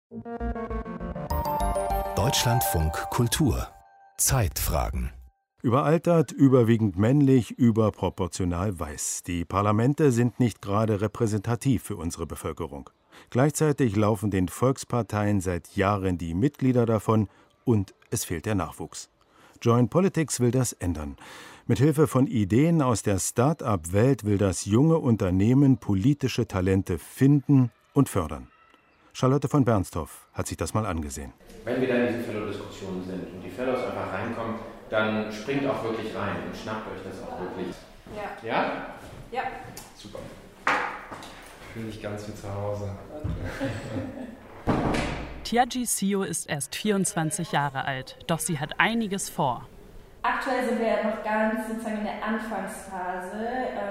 Deutschlandfunk Kultur Zeitfragen. Überaltert, überwiegend männlich, überproportional weiß. Die Parlamente sind nicht gerade repräsentativ für unsere Bevölkerung. Gleichzeitig laufen den Volksparteien seit Jahren die Mitglieder davon und es fehlt der Nachwuchs. Join Politics will das ändern. Mithilfe von Ideen aus der Start-up-Welt will das junge Unternehmen politische Talente finden und fördern. Charlotte von Bernstorff hat sich das mal angesehen. Wenn wir dann in diesen Fellow-Diskussionen sind und die Fellows einfach reinkommen, dann springt auch wirklich rein und schnappt euch das auch wirklich. Ja. Ja? Ja. Super. Ich fühle mich ganz wie zu Hause. Tiaji Sio ist erst 24 Jahre alt, doch sie hat einiges vor. Aktuell sind wir ja noch ganz sozusagen in der Anfangsphase.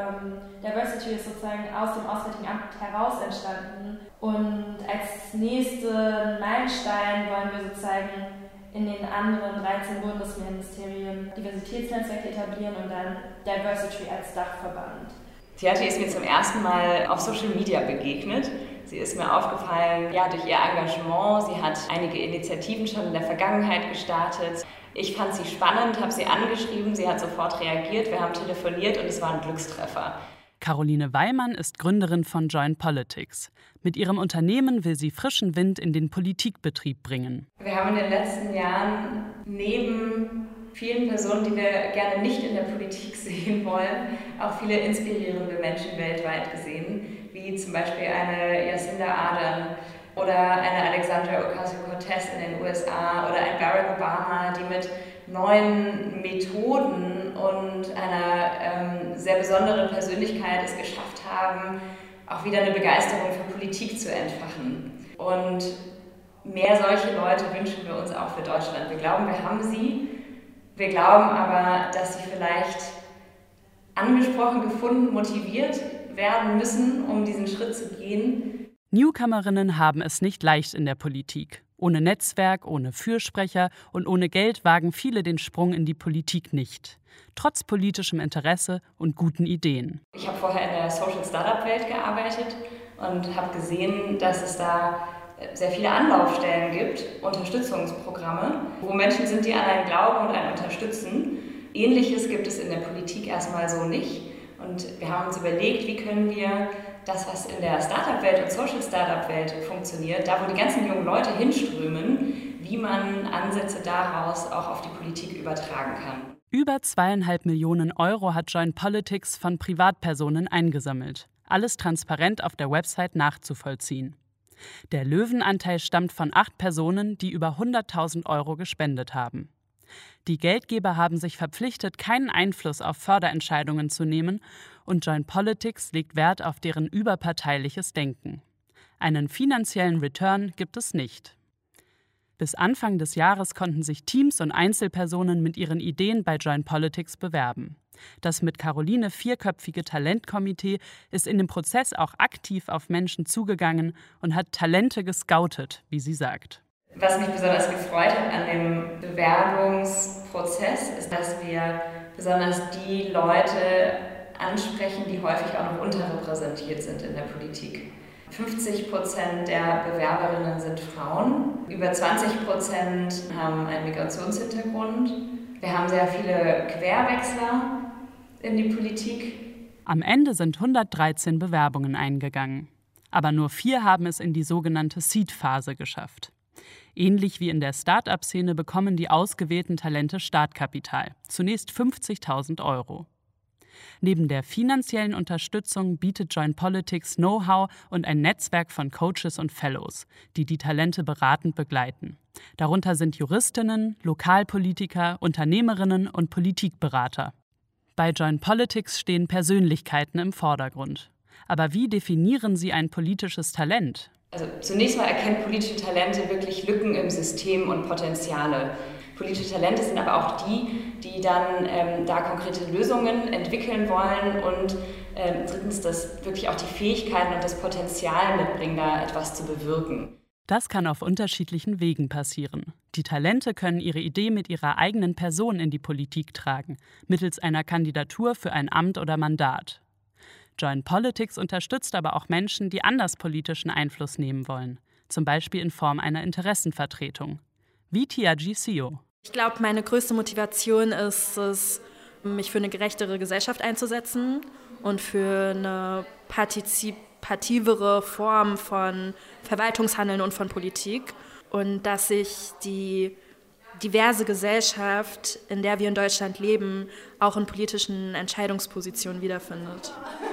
Diversity ist sozusagen aus dem Auswärtigen Amt heraus entstanden. Und als nächsten Meilenstein wollen wir sozusagen in den anderen 13 Bundesministerien Diversitätsnetzwerke etablieren und dann Diversity als Dachverband. Tiaji ist mir zum ersten Mal auf Social Media begegnet. Sie ist mir aufgefallen, durch ihr Engagement. Sie hat einige Initiativen schon in der Vergangenheit gestartet. Ich fand sie spannend, habe sie angeschrieben, sie hat sofort reagiert, wir haben telefoniert und es war ein Glückstreffer. Caroline Weimann ist Gründerin von Join Politics. Mit ihrem Unternehmen will sie frischen Wind in den Politikbetrieb bringen. Wir haben in den letzten Jahren neben vielen Personen, die wir gerne nicht in der Politik sehen wollen, auch viele inspirierende Menschen weltweit gesehen, wie zum Beispiel eine Jacinda Ardern oder eine Alexandria Ocasio-Cortez in den USA oder ein Barack Obama, die mit neuen Methoden und einer sehr besonderen Persönlichkeit es geschafft haben, auch wieder eine Begeisterung für Politik zu entfachen. Und mehr solche Leute wünschen wir uns auch für Deutschland. Wir glauben, wir haben sie. Wir glauben aber, dass sie vielleicht angesprochen, gefunden, motiviert werden müssen, um diesen Schritt zu gehen. Newcomerinnen haben es nicht leicht in der Politik. Ohne Netzwerk, ohne Fürsprecher und ohne Geld wagen viele den Sprung in die Politik nicht. Trotz politischem Interesse und guten Ideen. Ich habe vorher in der Social Startup-Welt gearbeitet und habe gesehen, dass es da sehr viele Anlaufstellen gibt, Unterstützungsprogramme, wo Menschen sind, die an einen glauben und einen unterstützen. Ähnliches gibt es in der Politik erstmal so nicht. Und wir haben uns überlegt, wie können wir das, was in der Startup-Welt und Social Startup-Welt funktioniert, da wo die ganzen jungen Leute hinströmen, wie man Ansätze daraus auch auf die Politik übertragen kann. Über 2,5 Millionen Euro hat Join Politics von Privatpersonen eingesammelt. Alles transparent auf der Website nachzuvollziehen. Der Löwenanteil stammt von 8 Personen, die über 100.000 Euro gespendet haben. Die Geldgeber haben sich verpflichtet, keinen Einfluss auf Förderentscheidungen zu nehmen und Join Politics legt Wert auf deren überparteiliches Denken. Einen finanziellen Return gibt es nicht. Bis Anfang des Jahres konnten sich Teams und Einzelpersonen mit ihren Ideen bei Join Politics bewerben. Das mit Caroline 4-köpfige Talentkomitee ist in dem Prozess auch aktiv auf Menschen zugegangen und hat Talente gescoutet, wie sie sagt. Was mich besonders gefreut hat an dem Bewerbungsprozess, ist, dass wir besonders die Leute ansprechen, die häufig auch noch unterrepräsentiert sind in der Politik. 50% der Bewerberinnen sind Frauen, über 20% haben einen Migrationshintergrund. Wir haben sehr viele Querwechsler in die Politik. Am Ende sind 113 Bewerbungen eingegangen. Aber nur 4 haben es in die sogenannte Seed-Phase geschafft. Ähnlich wie in der Start-up-Szene bekommen die ausgewählten Talente Startkapital, zunächst 50.000 Euro. Neben der finanziellen Unterstützung bietet Join Politics Know-how und ein Netzwerk von Coaches und Fellows, die die Talente beratend begleiten. Darunter sind Juristinnen, Lokalpolitiker, Unternehmerinnen und Politikberater. Bei Join Politics stehen Persönlichkeiten im Vordergrund. Aber wie definieren Sie ein politisches Talent? Also zunächst mal erkennen politische Talente wirklich Lücken im System und Potenziale. Politische Talente sind aber auch die dann da konkrete Lösungen entwickeln wollen und drittens, dass wirklich auch die Fähigkeiten und das Potenzial mitbringen, da etwas zu bewirken. Das kann auf unterschiedlichen Wegen passieren. Die Talente können ihre Idee mit ihrer eigenen Person in die Politik tragen, mittels einer Kandidatur für ein Amt oder Mandat. Join Politics unterstützt aber auch Menschen, die anders politischen Einfluss nehmen wollen. zum Beispiel in Form einer Interessenvertretung. Wie Tiaji Sio. Ich glaube, meine größte Motivation ist es, mich für eine gerechtere Gesellschaft einzusetzen und für eine partizipativere Form von Verwaltungshandeln und von Politik. Und dass sich die diverse Gesellschaft, in der wir in Deutschland leben, auch in politischen Entscheidungspositionen wiederfindet.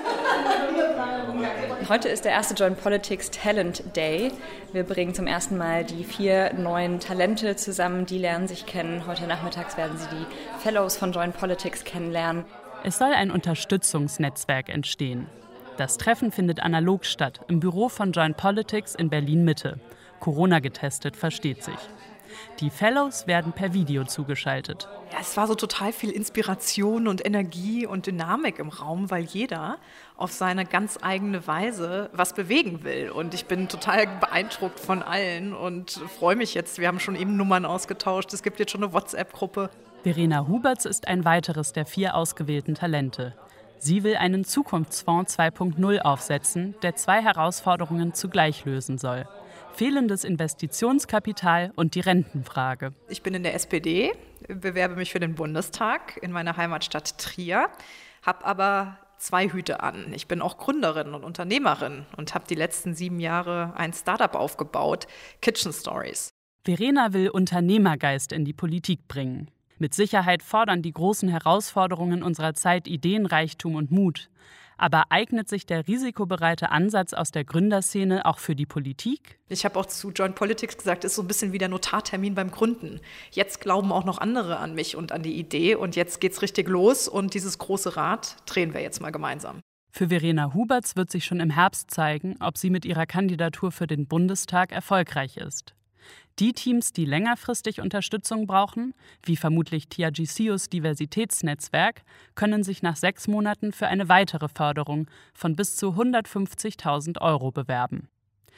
Heute ist der erste Join Politics Talent Day. Wir bringen zum ersten Mal die 4 neuen Talente zusammen, die lernen sich kennen. Heute nachmittags werden Sie die Fellows von Join Politics kennenlernen. Es soll ein Unterstützungsnetzwerk entstehen. Das Treffen findet analog statt, im Büro von Join Politics in Berlin-Mitte. Corona getestet, versteht sich. Die Fellows werden per Video zugeschaltet. Ja, es war so total viel Inspiration und Energie und Dynamik im Raum, weil jeder auf seine ganz eigene Weise was bewegen will. Und ich bin total beeindruckt von allen und freue mich jetzt. Wir haben schon eben Nummern ausgetauscht. Es gibt jetzt schon eine WhatsApp-Gruppe. Verena Huberts ist ein weiteres der 4 ausgewählten Talente. Sie will einen Zukunftsfonds 2.0 aufsetzen, der 2 Herausforderungen zugleich lösen soll: fehlendes Investitionskapital und die Rentenfrage. Ich bin in der SPD, bewerbe mich für den Bundestag in meiner Heimatstadt Trier, habe aber 2 Hüte an. Ich bin auch Gründerin und Unternehmerin und habe die letzten 7 Jahre ein Startup aufgebaut, Kitchen Stories. Verena will Unternehmergeist in die Politik bringen. Mit Sicherheit fordern die großen Herausforderungen unserer Zeit Ideenreichtum und Mut. Aber eignet sich der risikobereite Ansatz aus der Gründerszene auch für die Politik? Ich habe auch zu Join Politics gesagt, es ist so ein bisschen wie der Notartermin beim Gründen. Jetzt glauben auch noch andere an mich und an die Idee und jetzt geht's richtig los und dieses große Rad drehen wir jetzt mal gemeinsam. Für Verena Huberts wird sich schon im Herbst zeigen, ob sie mit ihrer Kandidatur für den Bundestag erfolgreich ist. Die Teams, die längerfristig Unterstützung brauchen, wie vermutlich Tiaji Sios Diversitätsnetzwerk, können sich nach 6 Monaten für eine weitere Förderung von bis zu 150.000 € bewerben.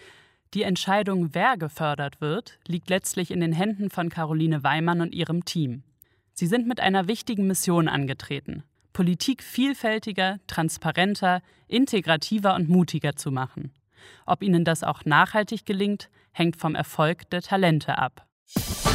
Die Entscheidung, wer gefördert wird, liegt letztlich in den Händen von Caroline Weimann und ihrem Team. Sie sind mit einer wichtigen Mission angetreten: Politik vielfältiger, transparenter, integrativer und mutiger zu machen. Ob ihnen das auch nachhaltig gelingt, hängt vom Erfolg der Talente ab.